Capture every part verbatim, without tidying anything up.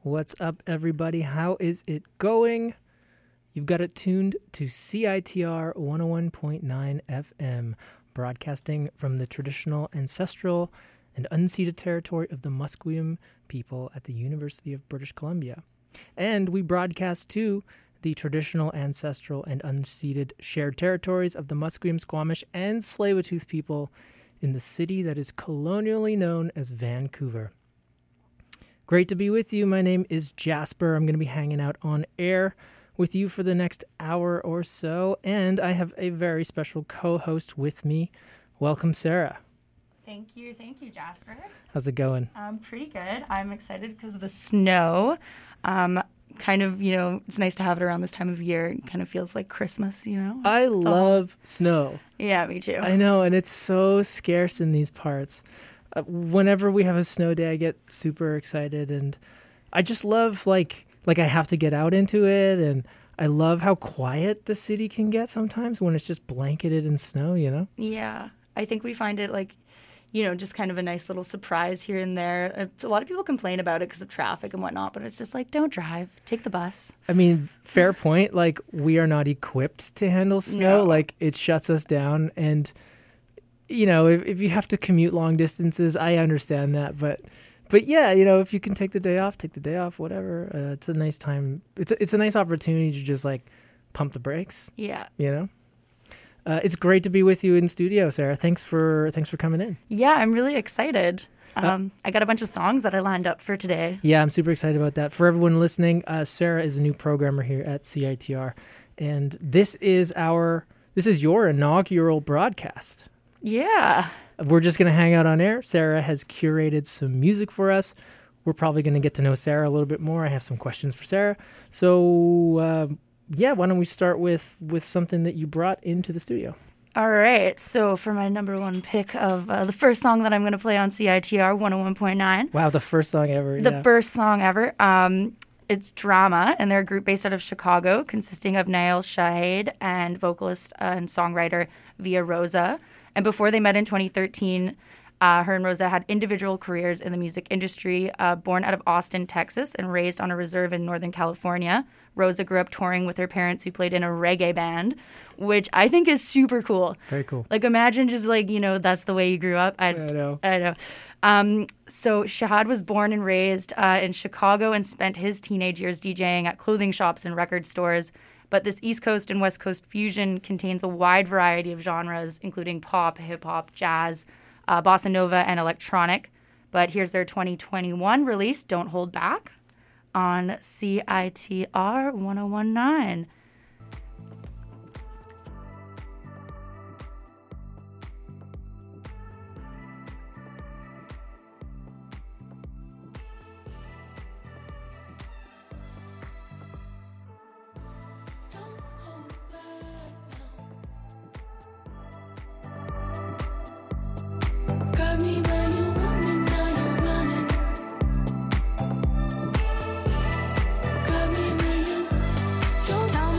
What's up, everybody? How is it going? You've got it tuned to C I T R one oh one point nine F M, broadcasting from the traditional, ancestral, and unceded territory of the Musqueam people at the University of British Columbia. And we broadcast to the traditional, ancestral, and unceded shared territories of the Musqueam, Squamish, and Tsleil-Waututh people in the city that is colonially known as Vancouver. Great to be with you. My name is Jasper. I'm going to be hanging out on air with you for the next hour or so, and I have a very special co-host with me. Welcome, Sarah. Thank you. Thank you, Jasper. How's it going? Um, pretty good. I'm excited because of the snow. Um, kind of, you know, it's nice to have it around this time of year. It kind of feels like Christmas, you know? I love snow. Yeah, me too. I know, and it's so scarce in these parts. Uh, whenever we have a snow day, I get super excited, and I just love, like, like I have to get out into it, and I love how quiet the city can get sometimes when it's just blanketed in snow, you know? Yeah. I think we find it, like, you know, just kind of a nice little surprise here and there. A lot of people complain about it because of traffic and whatnot, but it's just like, don't drive. Take the bus. I mean, fair point. Like, we are not equipped to handle snow. No. Like, it shuts us down. And, you know, if, if you have to commute long distances, I understand that. But, but yeah, you know, if you can take the day off, take the day off, whatever. Uh, it's a nice time. It's a, it's a nice opportunity to just, like, pump the brakes. Yeah. You know? Uh, it's great to be with you in studio, Sarah. Thanks for thanks for coming in. Yeah, I'm really excited. Um, uh, I got a bunch of songs that I lined up for today. Yeah, I'm super excited about that. For everyone listening, uh, Sarah is a new programmer here at C I T R, and this is our this is your inaugural broadcast. Yeah. We're just going to hang out on air. Sarah has curated some music for us. We're probably going to get to know Sarah a little bit more. I have some questions for Sarah. So, uh, yeah, why don't we start with, with something that you brought into the studio? All right. So for my number one pick of uh, the first song that I'm going to play on C I T R one oh one point nine. Wow, the first song ever. The yeah. first song ever. Um, it's Drama, and they're a group based out of Chicago, consisting of Nail Shahid and vocalist uh, and songwriter Via Rosa. And before they met in twenty thirteen, uh, her and Rosa had individual careers in the music industry. Uh, born out of Austin, Texas, and raised on a reserve in Northern California, Rosa grew up touring with her parents who played in a reggae band, which I think is super cool. Very cool. Like, imagine just like, you know, that's the way you grew up. I, I know. I know. Um, so Shahid was born and raised uh, in Chicago and spent his teenage years DJing at clothing shops and record stores. But this East Coast and West Coast fusion contains a wide variety of genres, including pop, hip-hop, jazz, uh, bossa nova, and electronic. But here's their twenty twenty-one release, Don't Hold Back, on C I T R one oh one point nine. Got me where you want me, now you're running. Got me where you don't tell me.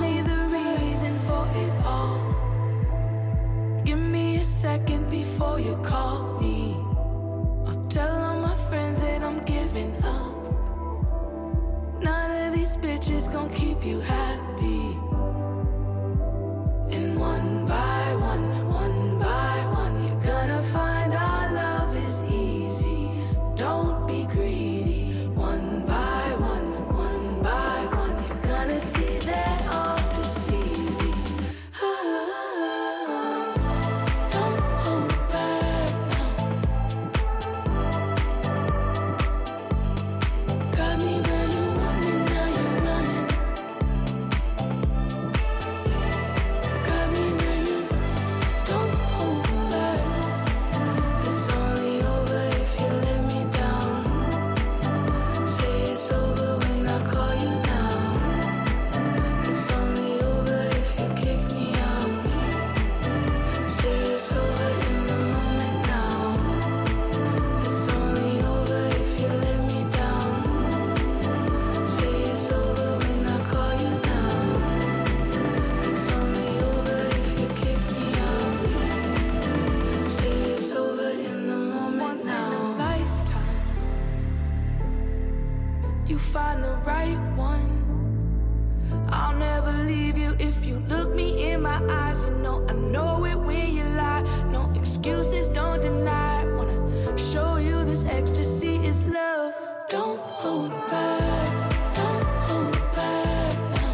you find the right one. I'll never leave you if you look me in my eyes. You know I know it when you lie. No excuses, don't deny. Wanna show you this ecstasy is love. Don't hold back, don't hold back now.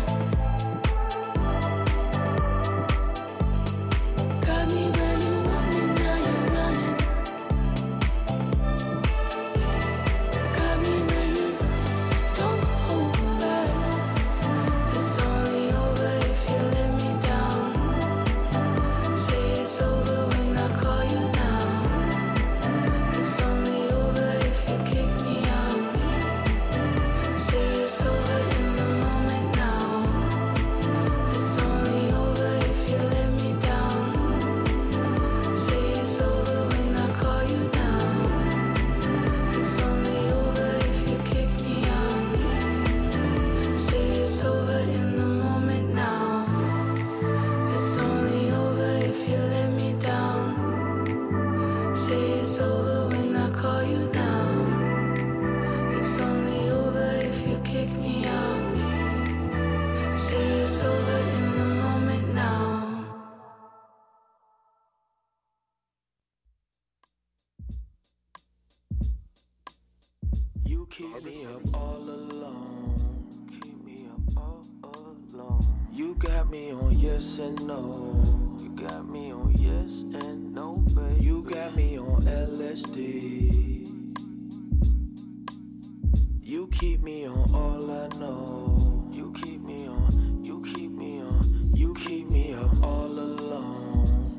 Got me where you want me, now you're running. Got me where you don't hold back. It's only over if you let me down. Say it's over when I call you now. It's only over if you kick me out. Say it's over in the moment now. It's only over if you let me down. Say it's over when I call you now. It's only over if you kick me out. Say it's over in the moment now. It's only over if you let me down. Say it's over when I call you now. It's only over if you kick me out. Say it's over in the moment now. You keep me up all alone. Keep me up all alone. You got me on yes and no. You got me on yes and no, baby. You got me on L S D. You keep me on all I know. You keep me on, you keep me on. You keep me up all alone.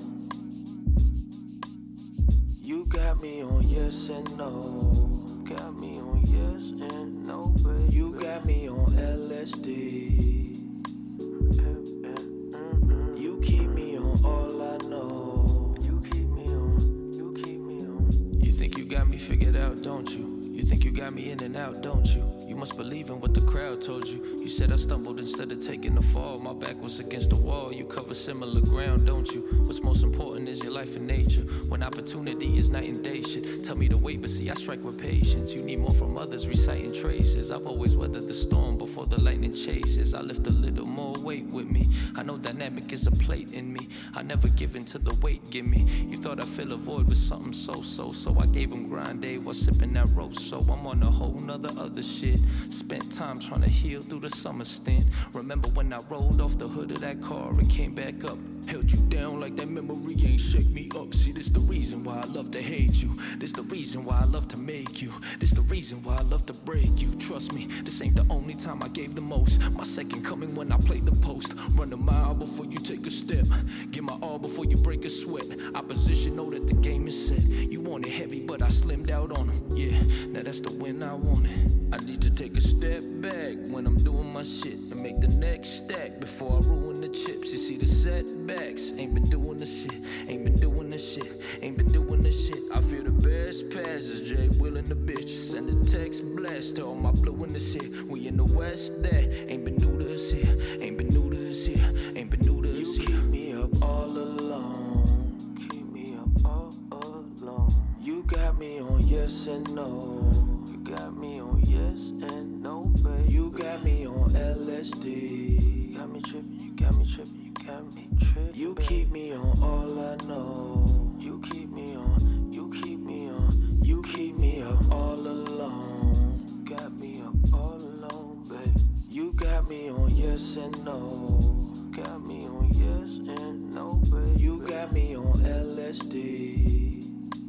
You got me on yes and no. Got me on yes and no, baby. You got me on L S D. You keep me on all I know. You keep me on, you keep me on. You think you got me figured out, don't you? You think you got me in and out, don't you? You must believe in what the crowd told you. You said I stumbled instead of taking the fall. My back was against the wall. You cover similar ground, don't you? What's most important is your life and nature. When opportunity is night and day shit. Tell me to wait, but see I strike with patience. You need more from others, reciting traces. I've always weathered the storm before the lightning chases. I lift a little more weight with me. I know dynamic is a plate in me. I never give in to the weight, give me. You thought I'd fill a void with something so-so. So I gave him grind day while sipping that roast. So I'm on a whole nother other shit. Spent time trying to heal through the summer stint. Remember when I rolled off the hood of that car and came back up? Held you down like that memory ain't shake me up. See, this the reason why I love to hate you. This the reason why I love to make you. This the reason why I love to break you. Trust me, this ain't the only time I gave the most. My second coming when I play the post. Run a mile before you take a step. Give my all before you break a sweat. Opposition know that the game is set. You want it heavy, but I slimmed out on them. Yeah, now that's the win I wanted. I need to take a step back when I'm doing my shit and make the next stack before I ruin the chips. You see the setback. Ain't been doing the shit, ain't been doing the shit, ain't been doing the shit. I feel the best passes, Jay Will and the bitch. Send a text blast to all my blue in the shit. We in the West there, ain't been new to us here, ain't been new to us here, ain't been new to us here. You keep me up all alone, keep me up all alone. You got me on yes and no. You got me on yes and no, baby. You got me on L S D. You got me tripping, you got me tripping. Got me tripping. You keep me on all I know. You keep me on, you keep me on. You keep me up all alone. Got me up all alone, babe. You got me on yes and no. Got me on yes and no, babe. You got me on L S D.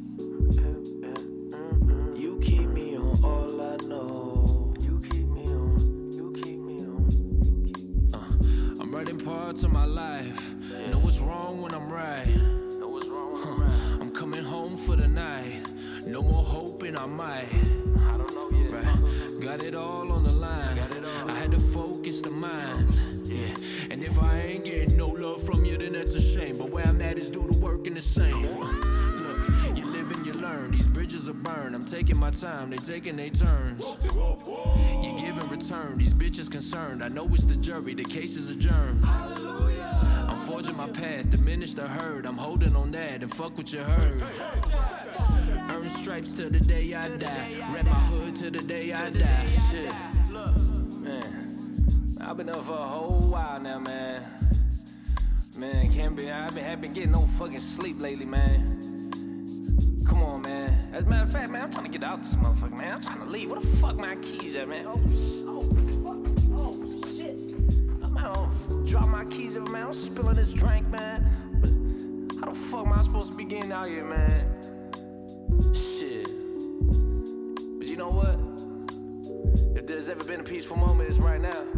You keep me on all I know. You keep me on, you keep me on. You keep uh, I'm writing parts of my life. Know what's wrong when I'm right. Know what's wrong when I'm right. I'm coming home for the night. No more hoping I might. I don't know yet. Right. Got it all on the line. I, I had to focus the mind. Yeah. And if I ain't getting no love from you, then that's a shame. But where I'm at is do the work in the same. Uh, look, you live and you learn. These bridges are burned. I'm taking my time. They taking their turns. You give and return. These bitches concerned. I know it's the jury. The case is adjourned. I'm forging my path, diminish the herd. I'm holding on that and fuck what you heard. Earn stripes till the day I die. Rep my hood till the day I die. Shit. Man, I've been up for a whole while now, man. Man, can't be. I've been, I've been getting no fucking sleep lately, man. Come on, man. As a matter of fact, man, I'm trying to get out this motherfucker, man. I'm trying to leave. Where the fuck my keys at, man? Oh, oh, fuck. Oh, shit. I'm out. Drop my keys over, man. I'm spilling this drink, man. But how the fuck am I supposed to be getting out here, man? Shit. But you know what? If there's ever been a peaceful moment, it's right now.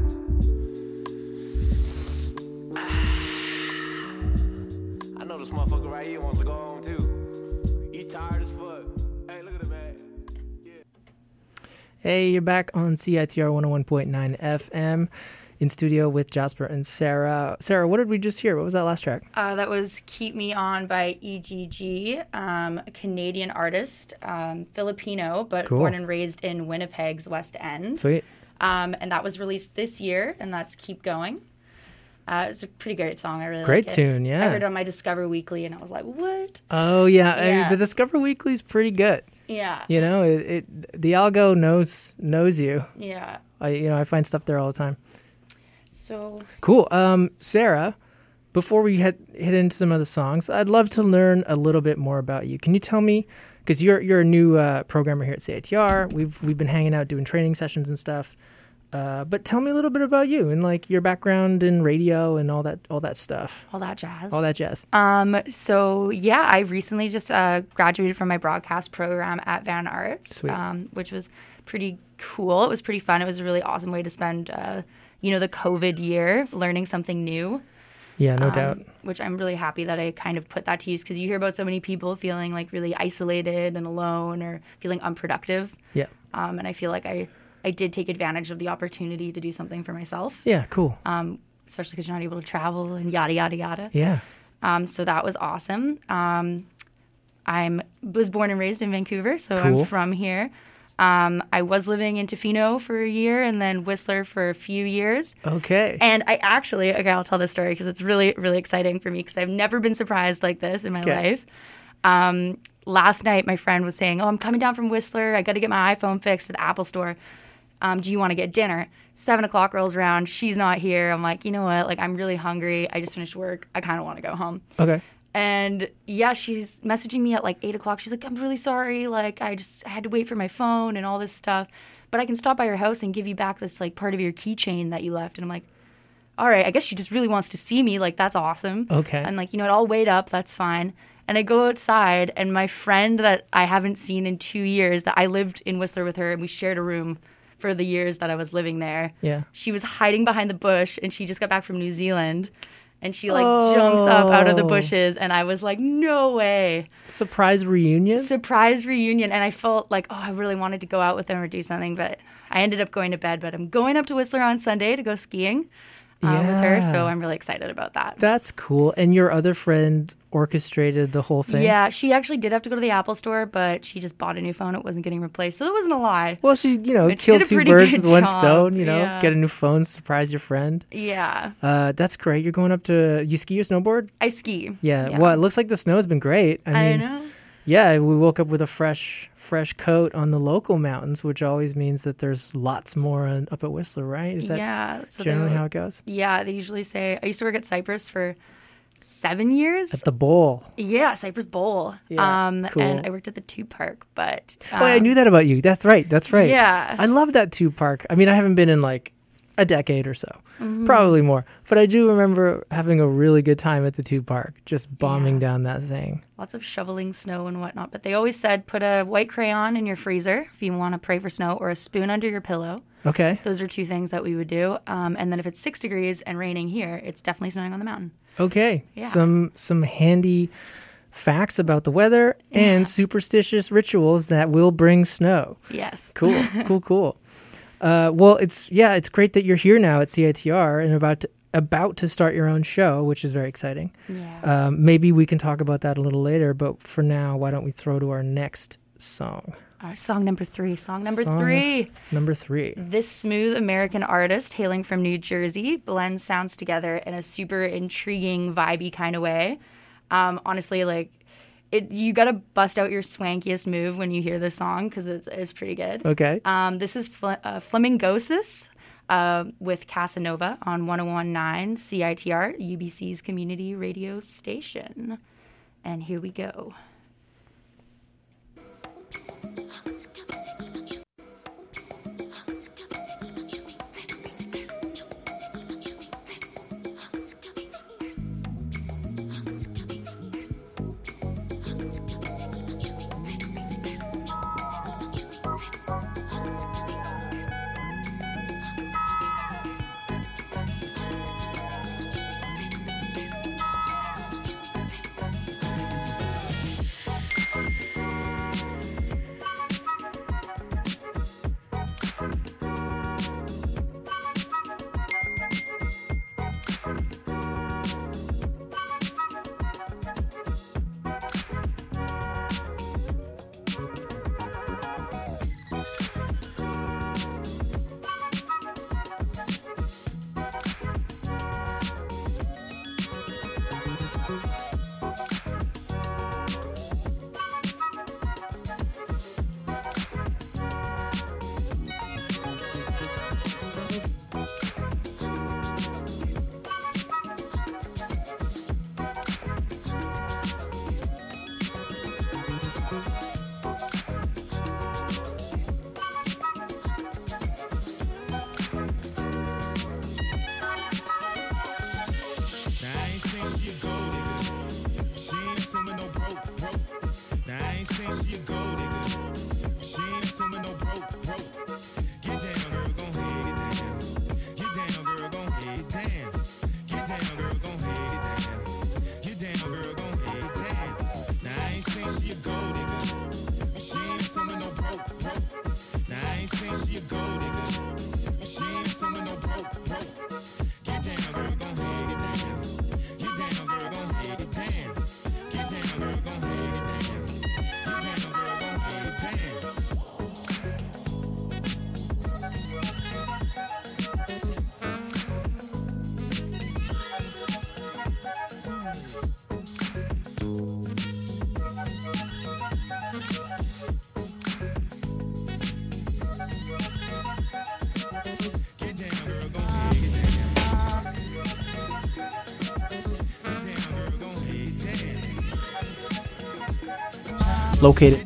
I know this motherfucker right here wants to go home too. He tired as fuck. Hey, look at him, man. Yeah. Hey, you're back on C I T R one oh one point nine F M in studio with Jasper and Sarah. Sarah, what did we just hear? What was that last track? Uh, that was Keep Me On by E G G, um, a Canadian artist, um, Filipino, but Cool. born and raised in Winnipeg's West End. Sweet. Um, and that was released this year, and that's Keep Going. Uh, it's a pretty great song. I really Great like it. tune, yeah. I heard it on my Discover Weekly, and I was like, what? Oh, yeah. I mean, Yeah. the Discover Weekly's pretty good. Yeah. You know, it, it the algo knows knows you. Yeah. I you know, I find stuff there all the time. So, Cool. Um, Sarah, before we head hit into some other songs, I'd love to learn a little bit more about you. Can you tell me, because you're you're a new uh, programmer here at C I T R. We've we've been hanging out doing training sessions and stuff. Uh, but tell me a little bit about you and like your background in radio and all that all that stuff, all that jazz. all that jazz. Um, so yeah, I recently just uh, graduated from my broadcast program at Van Arts, Sweet. Um, which was pretty cool. It was pretty fun. It was a really awesome way to spend, uh, you know, the COVID year learning something new. Yeah, no um, doubt. Which I'm really happy that I kind of put that to use, because you hear about so many people feeling like really isolated and alone or feeling unproductive. Yeah. Um, and I feel like I, I did take advantage of the opportunity to do something for myself. Yeah, cool. Um, especially because you're not able to travel and yada, yada, yada. Yeah. Um, so that was awesome. Um, I'm was born and raised in Vancouver, so Cool. I'm from here. Um, I was living in Tofino for a year and then Whistler for a few years. Okay. And I actually, okay, I'll tell this story because it's really, really exciting for me because I've never been surprised like this in my Okay. life. Um, last night, my friend was saying, oh, I'm coming down from Whistler. I got to get my iPhone fixed at the Apple store. Um, do you want to get dinner? Seven o'clock rolls around. She's not here. I'm like, you know what? Like, I'm really hungry. I just finished work. I kind of want to go home. Okay. And yeah, she's messaging me at like eight o'clock. She's like, I'm really sorry. Like, I just I had to wait for my phone and all this stuff. But I can stop by your house and give you back this like part of your keychain that you left. And I'm like, all right, I guess she just really wants to see me. Like, that's awesome. Okay. And like, you know what? I'll wait up. That's fine. And I go outside, and my friend that I haven't seen in two years, that I lived in Whistler with her, and we shared a room for the years that I was living there. Yeah. She was hiding behind the bush, and she just got back from New Zealand. And she like jumps up out of the Oh. bushes, and I was like, no way. Surprise reunion? Surprise reunion. And I felt like, oh, I really wanted to go out with them or do something, but I ended up going to bed. But I'm going up to Whistler on Sunday to go skiing uh, with her, Yeah. so I'm really excited about that. That's cool. And your other friend orchestrated the whole thing? Yeah, she actually did have to go to the Apple store, but she just bought a new phone. It wasn't getting replaced, so it wasn't a lie. Well, she, you know, But she killed did a two pretty birds good with one job, stone, you know, yeah. get a new phone, surprise your friend. Yeah, Uh, that's great. You're going up to, you ski or snowboard? I ski. Yeah. Well, it looks like the snow's been great. I I mean, know. yeah, we woke up with a fresh, fresh coat on the local mountains, which always means that there's lots more on, up at Whistler, right? Is that Yeah, so they generally would- how it goes? Yeah, they usually say, I used to work at Cypress for seven years. At the bowl. Yeah, Cypress Bowl. Yeah, um, cool. And I worked at the Tube Park, but oh, I um, knew that about you. That's right. That's right. Yeah. I love that tube park. I mean, I haven't been in like a decade or so, Mm-hmm. probably more, but I do remember having a really good time at the tube park, just bombing Yeah. down that thing. lots of shoveling snow and whatnot. But they always said put a white crayon in your freezer if you want to pray for snow, or a spoon under your pillow. Okay. Those are two things that we would do. Um, and then if it's six degrees and raining here, it's definitely snowing on the mountain. Okay. Yeah. Some some handy facts about the weather and superstitious rituals that will bring snow. Yes. Cool. cool. Cool. Uh, well, it's yeah, it's great that you're here now at C I T R and about to, about to start your own show, which is very exciting. Yeah. Um, maybe we can talk about that a little later, but for now, why don't we throw to our next song? Our song number three. Song number Song three. Number three. This smooth American artist hailing from New Jersey blends sounds together in a super intriguing, vibey kind of way. Um, honestly, like, it you got to bust out your swankiest move when you hear this song because it's, it's pretty good. Okay. Um, this is Fl- uh, Flamingosis uh, with Casanova on one oh one point nine C I T R, U B C's community radio station. And here we go. Located.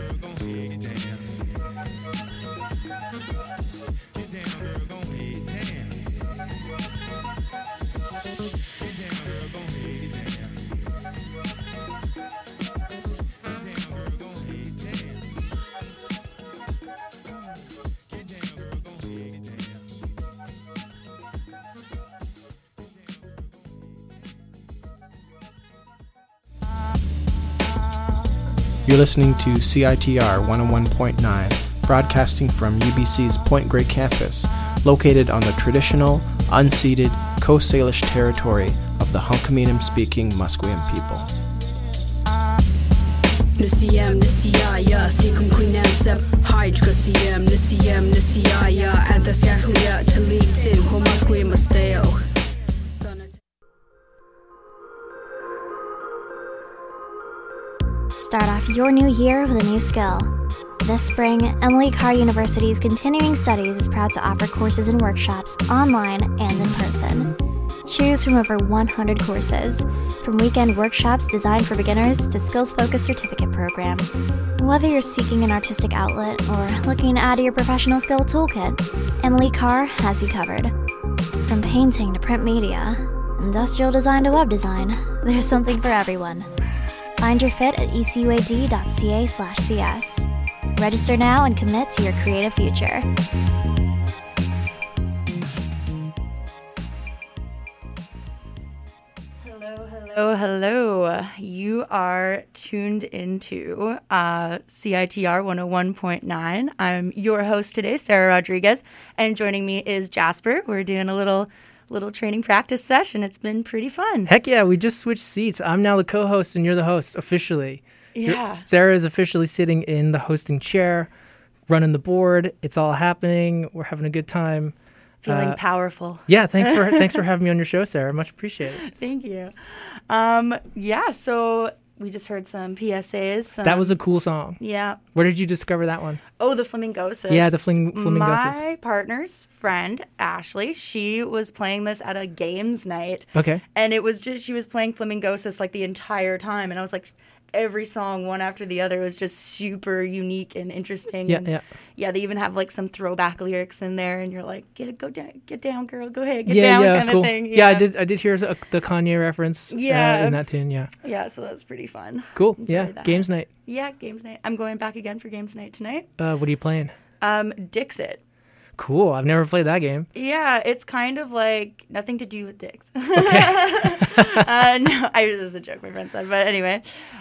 You're listening to C I T R one oh one point nine, broadcasting from U B C's Point Grey campus, located on the traditional, unceded Coast Salish territory of the Hunkaminam-speaking Musqueam people. Nisiyam nisiyaya thikum quinansep hydra siyam nisiyam nisiyaya anthasyakhlia talitin homasquim masteo. Start off your new year with a new skill. This spring, Emily Carr University's Continuing Studies is proud to offer courses and workshops online and in person. Choose from over one hundred courses, from weekend workshops designed for beginners to skills-focused certificate programs. Whether you're seeking an artistic outlet or looking to add to your professional skill toolkit, Emily Carr has you covered. From painting to print media, industrial design to web design, there's something for everyone. Find your fit at ecuad.ca slash cs. Register now and commit to your creative future. Hello, hello, hello. You are tuned into uh, C I T R one oh one point nine. I'm your host today, Sarah Rodriguez, and joining me is Jasper. We're doing a little little training practice session. It's been pretty fun. Heck yeah, we just switched seats. I'm now the co-host and you're the host officially. Yeah. You're, Sarah is officially sitting in the hosting chair, running the board. It's all happening. We're having a good time. Feeling uh, powerful. Yeah, thanks for thanks for having me on your show, Sarah. Much appreciated. Thank you. Um, yeah, so we just heard some P S As. Some, That was a cool song. yeah. Where did you discover that one? Oh, the Flamingosis. Yeah, the Fling- Flamingosis. My partner's friend, Ashley, she was playing this at a games night. Okay. And it was just, she was playing Flamingosis like the entire time. And I was like, every song, one after the other, was just super unique and interesting. Yeah, and yeah. Yeah, they even have like some throwback lyrics in there. And you're like, get it, go down, get down, girl, go ahead, get yeah, down yeah, kind cool. of thing. Yeah. I did. I did hear a, the Kanye reference. uh, Yeah. in that tune. Yeah, Yeah, so that was pretty fun. cool. Enjoy yeah, that. games night. Yeah, games night. I'm going back again for games night tonight. Uh, what are you playing? Um, Dixit. Cool. I've never played that game. Yeah, it's kind of like nothing to do with dicks. Okay. uh, no, I, it was a joke my friend said, but anyway,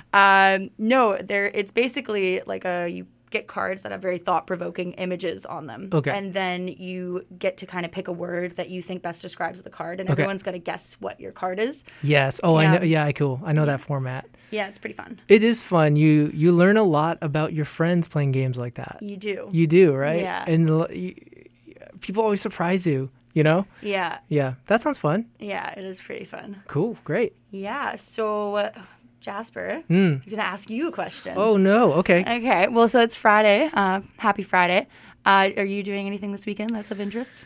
um, no, there. It's basically like a you get cards that have very thought-provoking images on them, Okay. and then you get to kind of pick a word that you think best describes the card, and Okay. everyone's gonna guess what your card is. Yes. Oh, I Yeah. know. Yeah, cool. I know that format. Yeah, it's pretty fun. It is fun. You you learn a lot about your friends playing games like that. You do. You do, right? Yeah. And l- you, people always surprise you. You know? Yeah, Yeah. That sounds fun. yeah, it is pretty fun. Cool. Great. Yeah. So, uh, Jasper, Mm. I'm gonna ask you a question. Oh no. Okay. Okay, well, so it's Friday. Uh, happy Friday. Uh, are you doing anything this weekend that's of interest?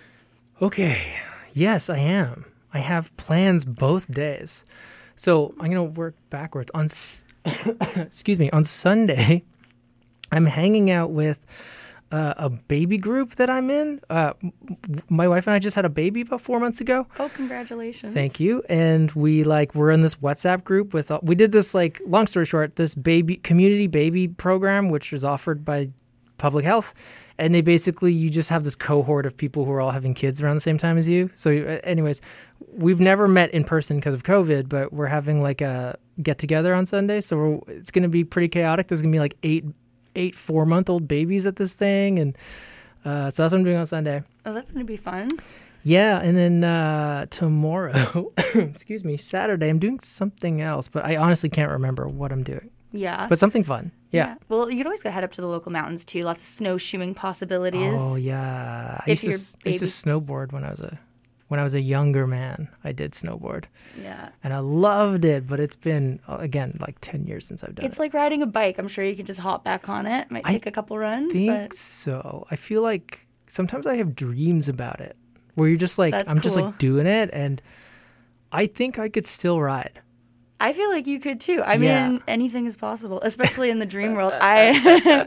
Okay. Yes, I am. I have plans both days. So I'm gonna work backwards. On s- excuse me. On Sunday, I'm hanging out with uh, a baby group that I'm in. Uh, m- m- my wife and I just had a baby about four months ago. Oh, congratulations. Thank you. And we like we're in this WhatsApp group with all, we did this like long story short, this baby community baby program which is offered by Public Health, and they basically you just have this cohort of people who are all having kids around the same time as you. So uh, anyways, we've never met in person because of COVID, but we're having like a get together on Sunday, so we're, it's going to be pretty chaotic. There's going to be like eight eight four month old babies at this thing, and uh, so that's what I'm doing on Sunday. Oh, that's going to be fun. Yeah, and then uh, tomorrow, excuse me, Saturday, I'm doing something else, but I honestly can't remember what I'm doing. Yeah. But something fun. Yeah. Well, you'd always go head up to the local mountains, too. Lots of snowshoeing possibilities. Oh yeah, I If used, to, your s- I used to baby- snowboard when I was a when I was a younger man. I did snowboard, Yeah. and I loved it. But it's been uh, again like ten years since I've done It's it. like riding a bike. I'm sure you can just hop back on it. Might I take a couple runs, I think but so. I feel like sometimes I have dreams about it, where you're just like That's I'm just cool. like doing it, and I think I could still ride. I feel like you could too. I Yeah. mean, anything is possible, especially in the dream world. I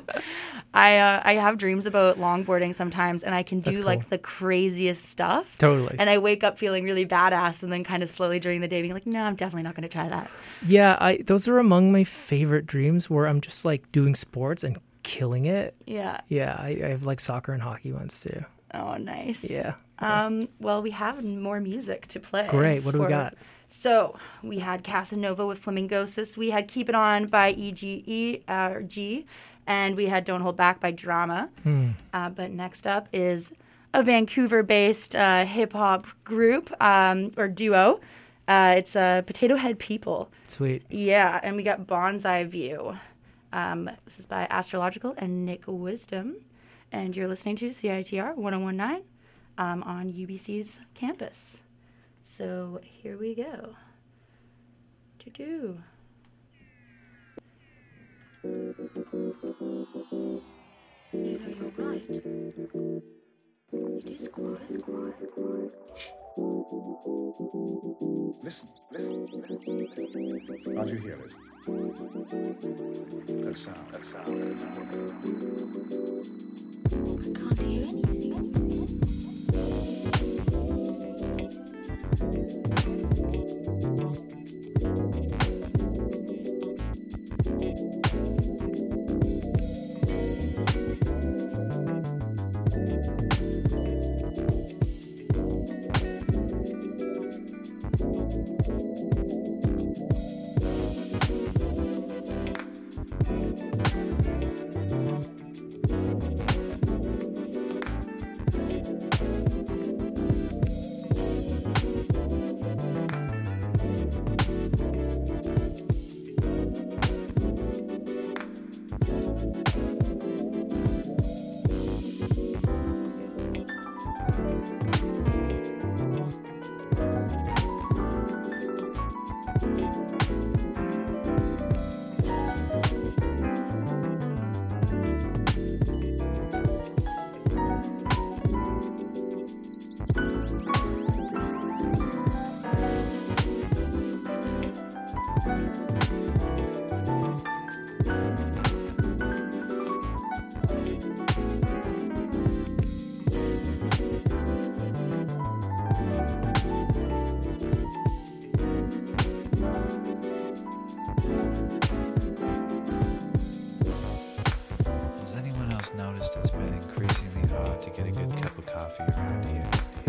I uh, I have dreams about longboarding sometimes, and I can do That's cool. like the craziest stuff. Totally. And I wake up feeling really badass, and then kind of slowly during the day being like, no, I'm definitely not going to try that. Yeah, I those are among my favorite dreams where I'm just like doing sports and killing it. Yeah. Yeah, I, I have like soccer and hockey ones too. Oh, nice. Yeah. Um. Well, we have more music to play. Great. What do we for- got? So we had Casanova with Flamingosis. We had Keep It On by E G E uh, G, and we had Don't Hold Back by Drama. Hmm. Uh, but next up is a Vancouver-based uh, hip hop group um, or duo. Uh, it's uh, Potato Head People. Sweet. Yeah, and we got Bonsai View. Um, this is by Astrological and Nick Wisdom, and you're listening to C I T R one oh one nine um, on U B C's campus. So here we go. Do-do. You know you're right. It is quiet. Listen, listen. Can't you hear it? That sound, that sound. I can't hear anything. good cup of coffee around here.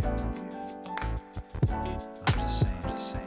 I'm just saying, just saying.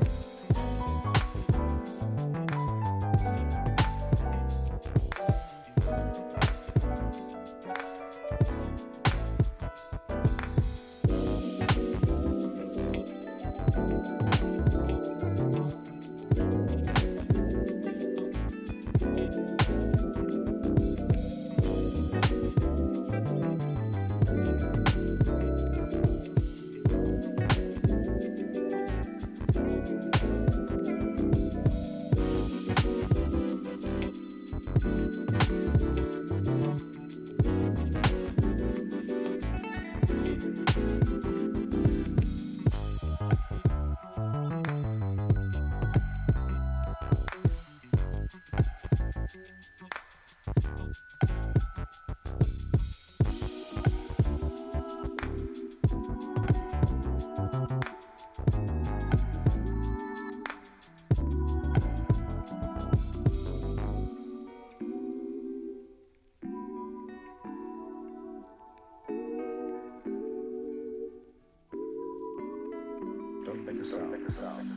Don't make a sound. Don't make a sound.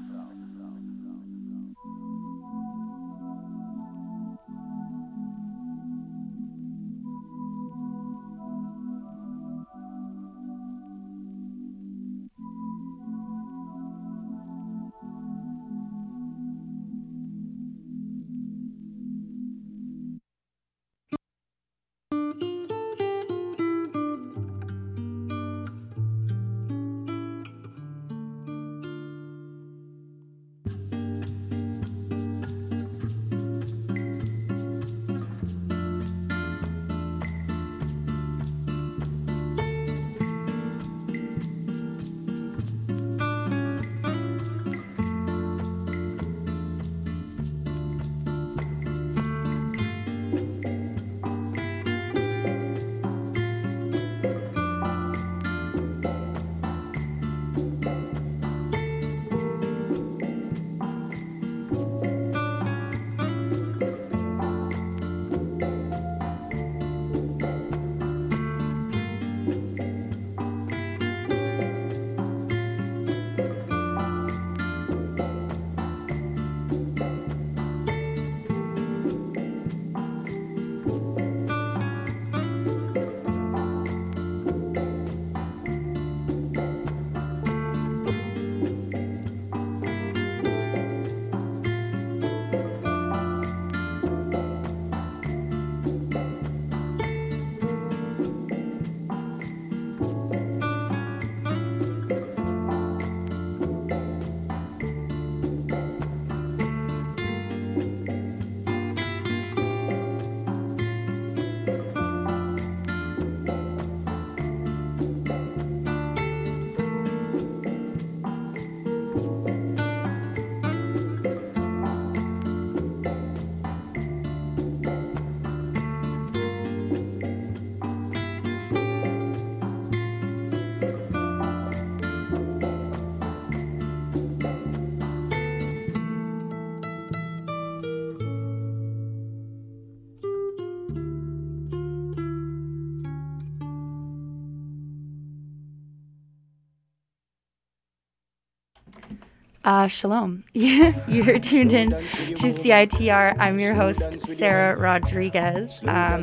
Uh, shalom. You're tuned in to C I T R. I'm your host, Sarah Rodriguez. Um,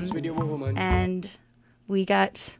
and we got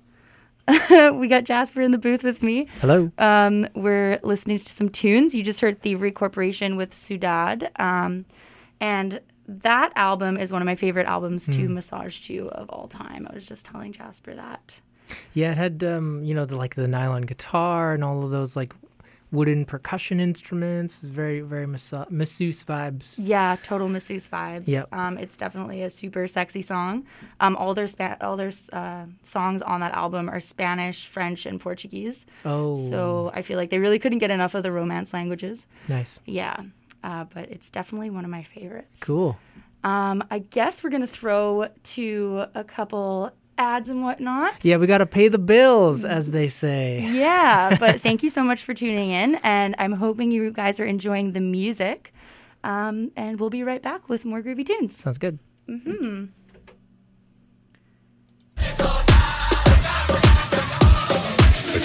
we got Jasper in the booth with me. Hello. Um, we're listening to some tunes. You just heard Thievery Corporation with Sudad. Um, and that album is one of my favorite albums to Mm. massage to of all time. I was just telling Jasper that. Yeah, it had um, you know, the like the nylon guitar and all of those like wooden percussion instruments. It's very, very massa- masseuse vibes. Yeah, total masseuse vibes. Yep. Um, it's definitely a super sexy song. Um, all their spa- all their uh, songs on that album are Spanish, French, and Portuguese. Oh. So I feel like they really couldn't get enough of the Romance languages. Nice. Yeah, uh, but it's definitely one of my favorites. Cool. Um, I guess we're gonna throw to a couple ads and whatnot. Yeah, we got to pay the bills, as they say. Yeah, but thank you so much for tuning in, and I'm hoping you guys are enjoying the music. Um, and we'll be right back with more groovy tunes. Sounds good. Mm-hmm.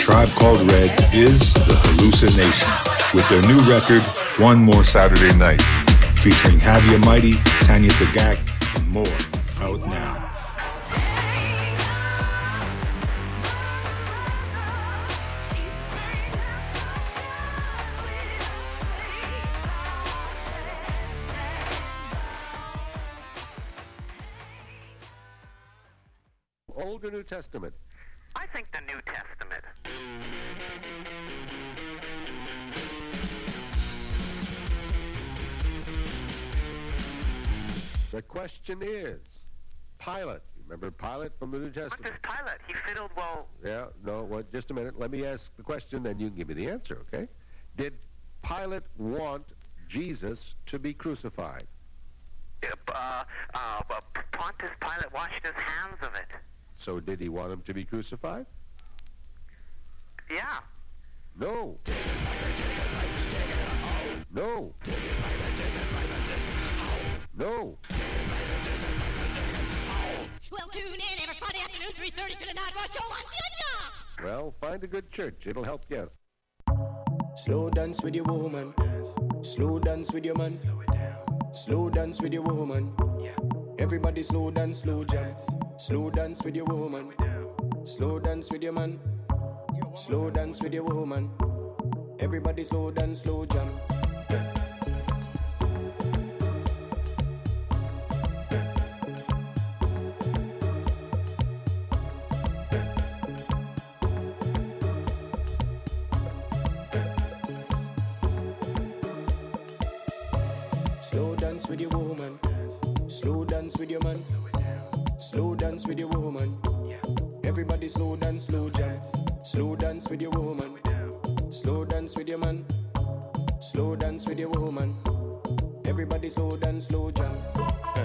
Tribe Called Red is The Hallucination with their new record, One More Saturday Night, featuring Javier Mighty, Tanya Tagak, and more, out now. Old or New Testament? I think the New Testament. The question is, Pilate. Remember Pilate from the New Testament? What does Pilate? He fiddled well. Yeah, no, well, just a minute. Let me ask the question, then you can give me the answer, okay? Did Pilate want Jesus to be crucified? Uh, uh, Pontius Pilate washed his hands of it. So did he want him to be crucified? Yeah. No. No. No. Well, tune in every Friday afternoon, three thirty to the Night Watch Show on C I T R. Well, find a good church. It'll help you out. Slow dance with your woman. Slow dance with your man. Slow dance with your woman. Everybody slow dance, slow jam. Slow dance with your woman. Slow dance with your man. Slow dance with your woman. Everybody slow dance, slow jam. Slow dance with your woman. Slow dance with your man. Slow dance with your woman. Everybody slow dance, slow jam. Slow dance with your woman. Slow dance with your man. Slow dance with your woman. Everybody slow dance, slow jam. Uh.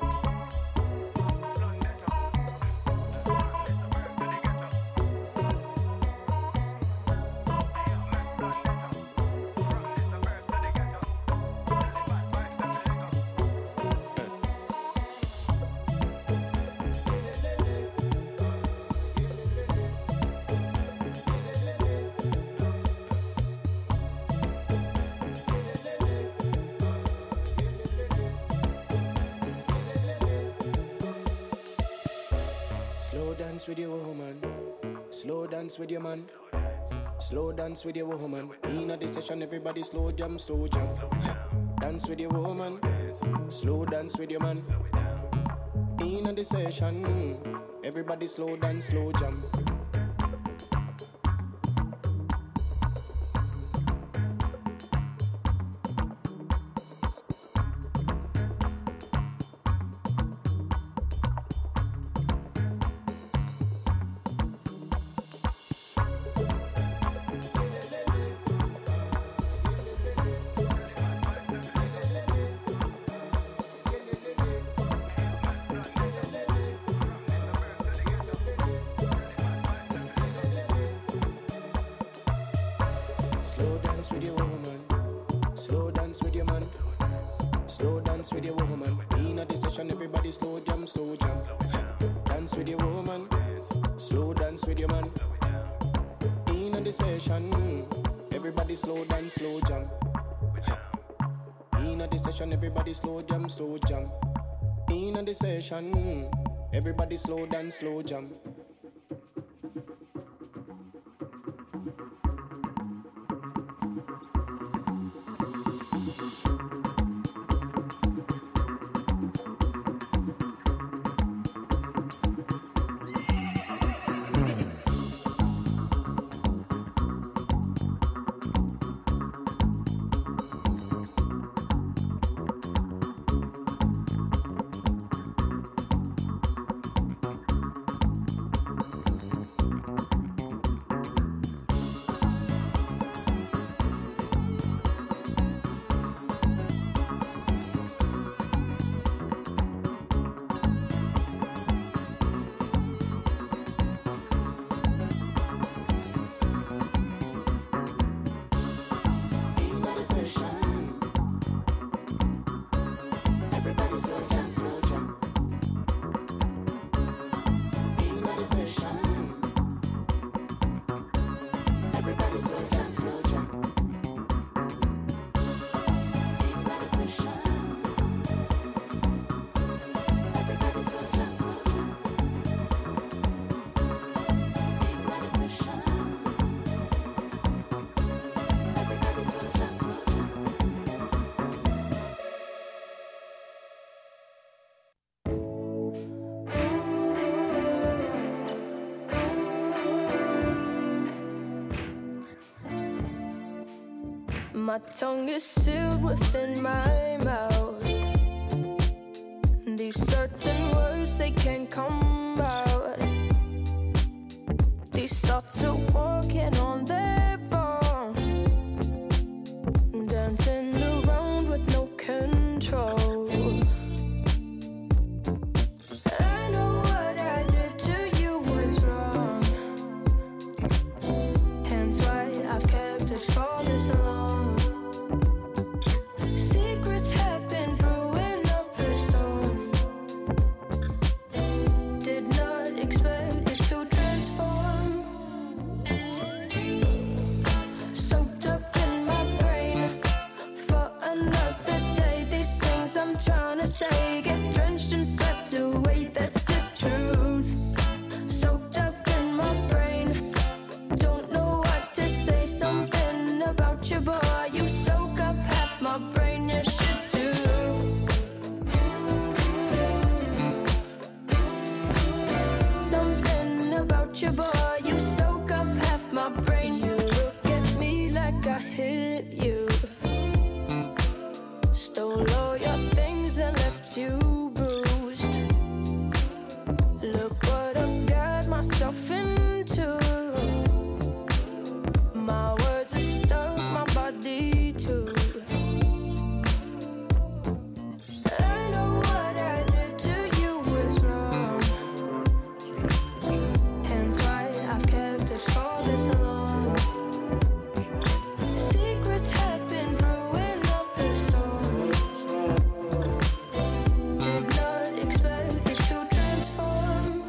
Slow dance with your woman. Slow dance with your man. Slow dance with your woman. In the session, everybody slow jam, slow jam. Dance with your woman. Slow dance with your man. In the session, everybody slow dance, slow jam. Slow dance with your woman. Slow dance with your man. Slow dance with your woman. In the session, everybody slow jam, slow jam. Dance with your woman. Slow dance with your man. In the session, everybody slow dance, slow jam. In the session, everybody slow jam, slow jam. In the session, everybody slow dance, slow jam. My tongue is sealed within my mouth. These certain words, they can't come out. These thoughts are walking on their own, dancing around with no control. I know what I did to you was wrong, hence why I've kept it for this long. Secrets have been brewing up a storm. Did not expect it to transform. Soaked up in my brain for another day. These things I'm trying to say get drenched and swept away. That's the truth. Soaked up in my brain. Don't know what to say. Something about you, boy. You soak up half my brain. You should do. Something about you, boy. You soak up half my brain. You look at me like I hit you. Stole all your things and left you bruised. Look what I've got myself into. My words are stuck, my body too. I know what I did to you was wrong, hence why I've kept it for this long. Secrets have been brewing up a storm. Did not expect it to transform.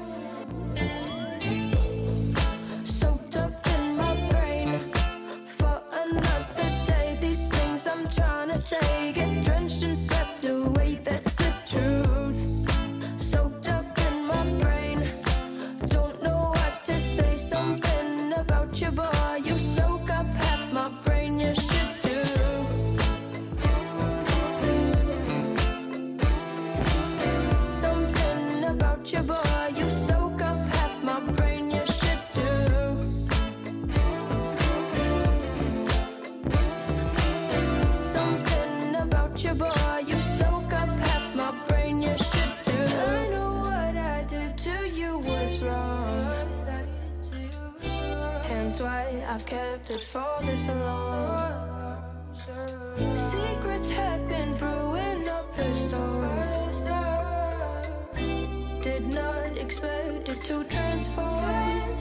Soaked up in my brain for another day. These things I'm trying to say get drenched and swept away. That's the truth. Soaked up in my brain. Don't know what to say. Something about you, boy. You soak up half my brain. You should do. Something about you, boy. You soak up half my brain. You should do. Something about you, boy. You soak up half my brain. You should do. I know what I did to you was wrong, hence why I've kept it for this long. Secrets have been brewing up a storm. Did not expect it to transform.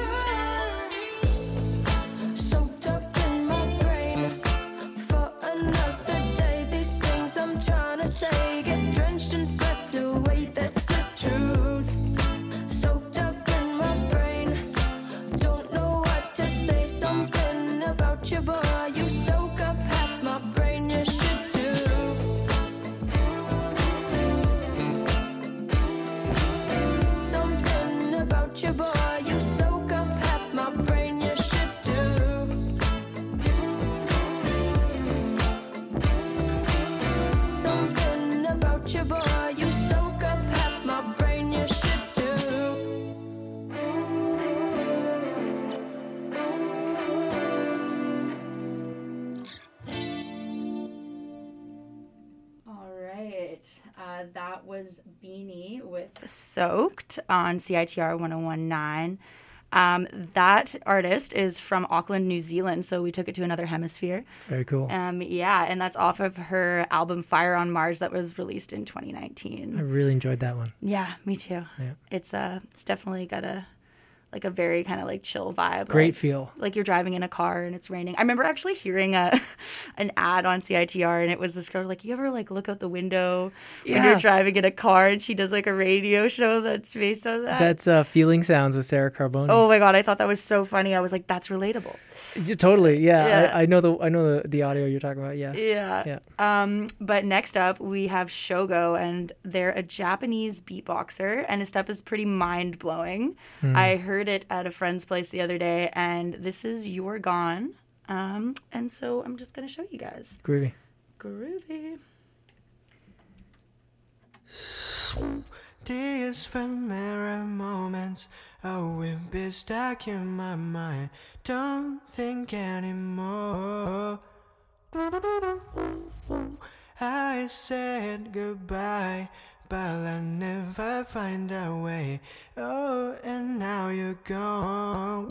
Soaked up in my brain for another day. These things I'm trying to say get drenched and swept away. That's the truth. Soaked up in my brain. Don't know what to say. Something about you, boy. You soak up half my brain. You should do. Something about you, boy. You soak up half my brain. You should do. Something about you, boy. You soak up half my brain. You should do. All right. Uh, that was Beanie with Soaked on C I T R one oh one point nine. Um, that artist is from Auckland, New Zealand, so we took it to another hemisphere. Very cool. Um, yeah, and that's off of her album Fire on Mars that was released in twenty I nineteen. really enjoyed that one. Yeah, me too. Yeah. It's uh, it's definitely got a like a very kind of like chill vibe. Great like, feel. Like you're driving in a car and it's raining. I remember actually hearing a an ad on C I T R and it was this girl like, you ever like look out the window when Yeah. you're driving in a car, and she does like a radio show that's based on that. That's uh, Feeling Sounds with Sarah Carboni. Oh my God, I thought that was so funny. I was like, that's relatable. Yeah, totally. Yeah, Yeah. I, I know the I know the, the audio you're talking about. Yeah. Yeah. Yeah. Um, but next up, we have Shogo, and they're a Japanese beatboxer, and his stuff is pretty mind blowing. Hmm. I heard it at a friend's place the other day, and this is You're Gone. Um, and so I'm just going to show you guys. Groovy. Groovy. These familiar moments, I will be stuck in my mind. Don't think anymore. I said goodbye, but I never find a way. Oh, and now you're gone.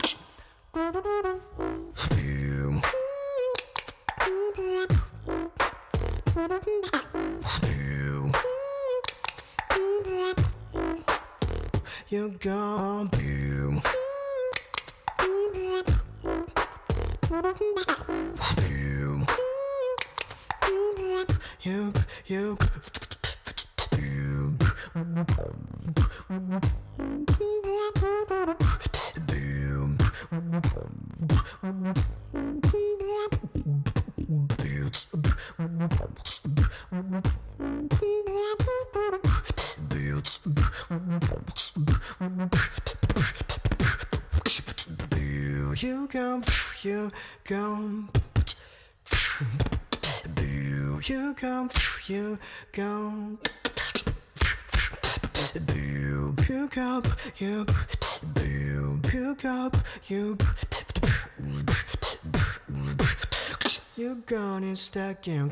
You're gone. You, you, you go, you go. You go, you go. You go, you, you go, you. You're gone and stuck in.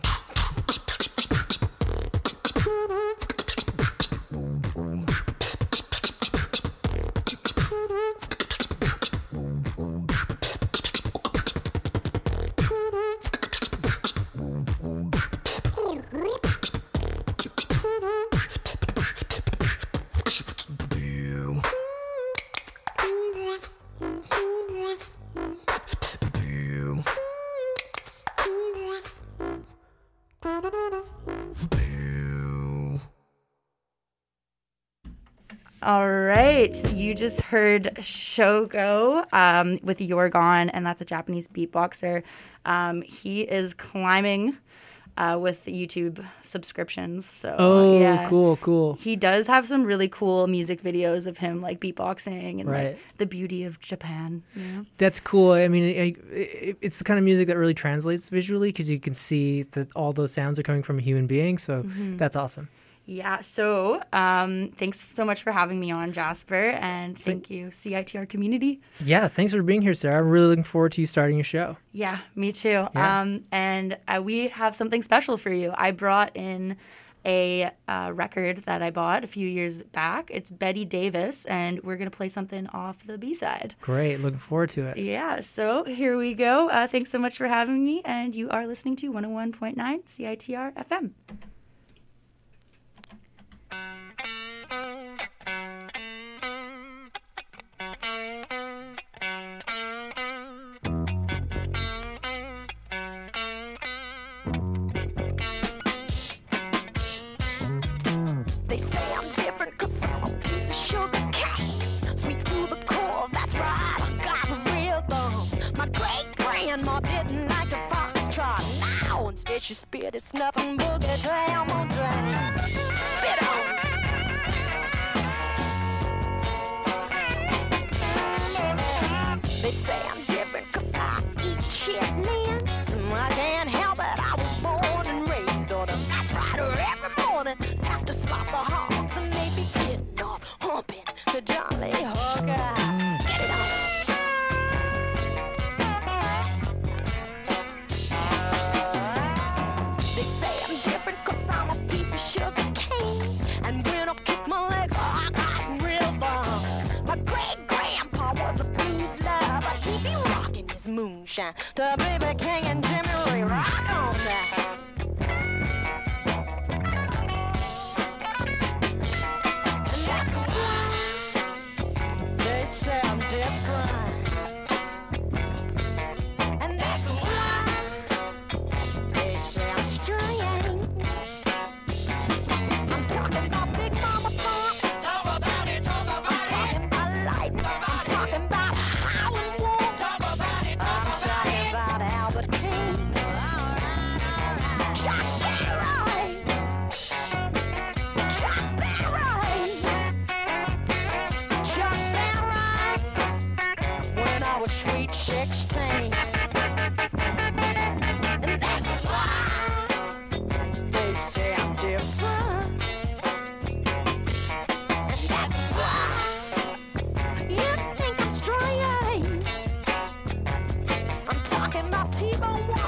All right, you just heard Shogo um, with You're Gone, and that's a Japanese beatboxer. Um, he is climbing uh, with YouTube subscriptions. So Oh, yeah. cool, cool. He does have some really cool music videos of him like beatboxing and Right. like the beauty of Japan. You know? That's cool. I mean, it, it, it's the kind of music that really translates visually because you can see that all those sounds are coming from a human being. So Mhm. that's awesome. Yeah, so um, thanks so much for having me on, Jasper, and thank you, C I T R community. Yeah, thanks for being here, Sarah. I'm really looking forward to you starting your show. Yeah, me too. Yeah. Um, and uh, we have something special for you. I brought in a uh, record that I bought a few years back. It's Betty Davis, and we're going to play something off the B-side. Great. Looking forward to it. Yeah, so here we go. Uh, thanks so much for having me, and you are listening to one oh one point nine C I T R F M. They say I'm different cause I'm a piece of sugar cane. Sweet to the core, that's right, I got a rhythm. My great-grandma didn't like the foxtrot. Now instead she spit it snuffing boogie down my drain. Spit on. They say I'm different cause I eat chitlins. I can't help it, I was born and raised on them. That's right, every morning after slop the hogs and they be getting off, humping the jolly hooker. Get it on. They say I'm different cause I'm a piece of sugar cane. And when I kick my legs, I got rhythm. My great-grandpa was a blues lover. He be rocking his moonshine to B B King and Jimmy Ray. Rock on that. And that's why they say I'm different. And that's why they say I'm strange. I'm talking about Big Mama Pump. Talk about it, talk about I'm talking about lightning. I'm talking about Howlin' Wolf. Talk about it, talk I'm talking about Albert King. Chuck Berry. Chuck Berry. Chuck Berry. When I was sweet sixteen. And that's why they say I'm different. And that's why you think I'm strange. I'm talking about T-Bone